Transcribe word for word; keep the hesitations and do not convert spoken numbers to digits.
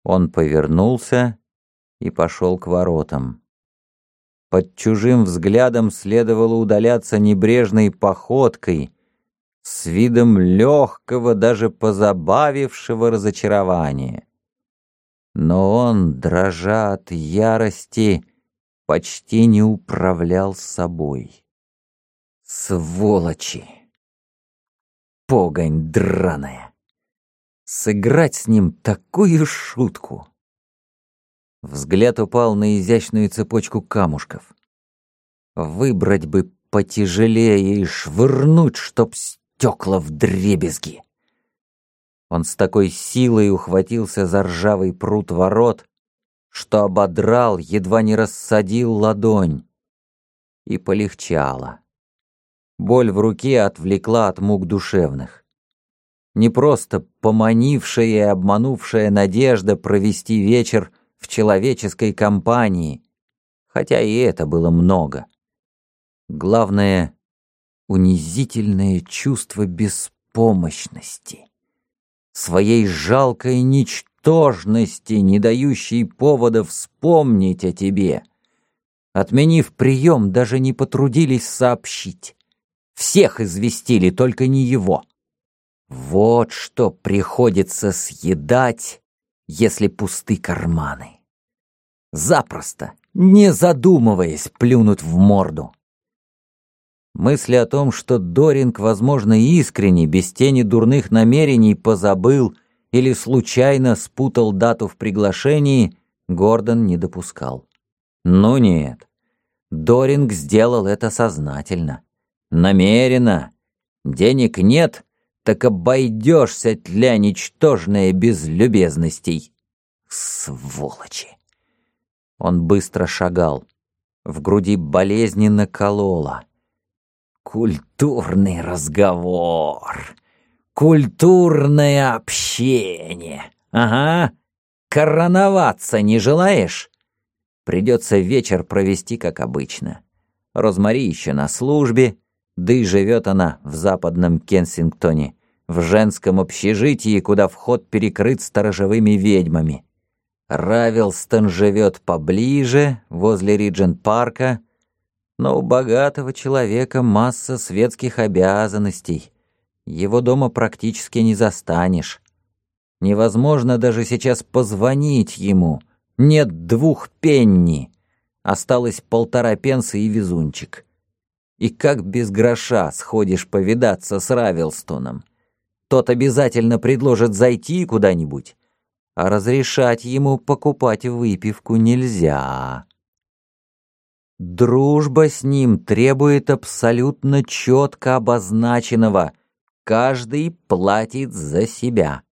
Он повернулся и пошел к воротам. Под чужим взглядом следовало удаляться небрежной походкой, с видом легкого, даже позабавившего разочарования. Но он, дрожа от ярости, почти не управлял собой. Сволочи! Погонь драная! Сыграть с ним такую шутку! Взгляд упал на изящную цепочку камушков. Выбрать бы потяжелее и швырнуть, чтоб стекла вдребезги. Он с такой силой ухватился за ржавый прут ворот, что ободрал, едва не рассадил ладонь. И полегчало. Боль в руке отвлекла от мук душевных. Не просто поманившая и обманувшая надежда провести вечер в человеческой компании, хотя и это было много. Главное — унизительное чувство беспомощности, своей жалкой ничтожности, не дающей повода вспомнить о тебе. Отменив прием, даже не потрудились сообщить. Всех известили, только не его. Вот что приходится съедать, если пусты карманы. Запросто, не задумываясь, плюнуть в морду. Мысли о том, что Доринг, возможно, искренне, без тени дурных намерений, позабыл или случайно спутал дату в приглашении, Гордон не допускал. Ну нет, Доринг сделал это сознательно, намеренно. Денег нет, так обойдешься, тля ничтожная, без любезностей. Сволочи! Он быстро шагал. В груди болезненно кололо. Культурный разговор. Культурное общение. Ага. Короноваться не желаешь? Придется вечер провести, как обычно. Розмари еще на службе, да и живет она в западном Кенсингтоне, в женском общежитии, куда вход перекрыт сторожевыми ведьмами. Равилстон живет поближе, возле Риджент-парка, но у богатого человека масса светских обязанностей. Его дома практически не застанешь. Невозможно даже сейчас позвонить ему. Нет двух пенни. Осталось полтора пенса и везунчик. И как без гроша сходишь повидаться с Равилстоном? Тот обязательно предложит зайти куда-нибудь, а разрешать ему покупать выпивку нельзя. Дружба с ним требует абсолютно четко обозначенного: каждый платит за себя.